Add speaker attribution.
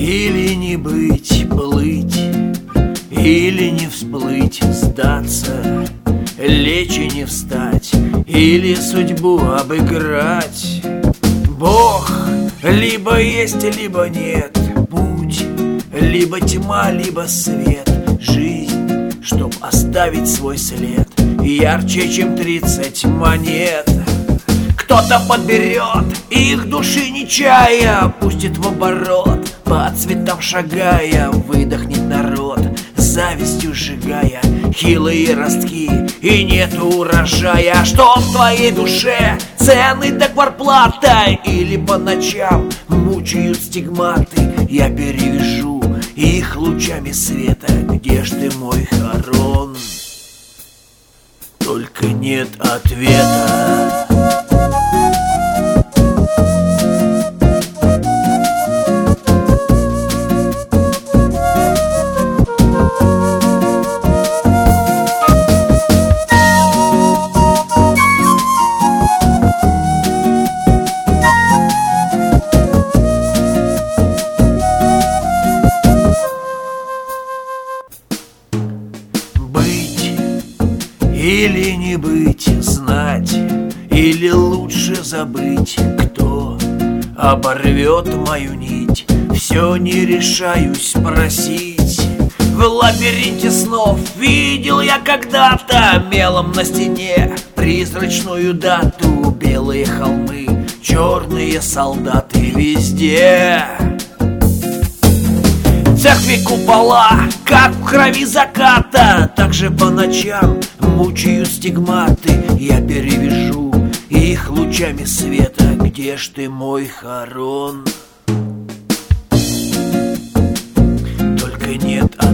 Speaker 1: Или не быть, плыть, или не всплыть, сдаться, лечь и не встать, или судьбу обыграть. Бог либо есть, либо нет, путь либо тьма, либо свет. Жизнь, чтоб оставить свой след, ярче, чем 30 монет. Кто-то подберет, их души не чая, пустит в оборот, по цветам шагая. Выдохнет народ, завистью сжигая хилые ростки, и нету урожая. Что в твоей душе? Цены да квартплата? Или по ночам мучают стигматы? Я перевяжу их лучами света. Где ж ты, мой Харон? Только нет ответа. Или не быть, знать, или лучше забыть. Кто оборвет мою нить? Все не решаюсь просить. В лабиринте снов видел я когда-то мелом на стене призрачную дату. Белые холмы, черные солдаты везде. Церкви купола, как в крови заката, так же по ночам мучают стигматы. Я перевяжу их лучами света. Где ж ты, мой Харон? Только нет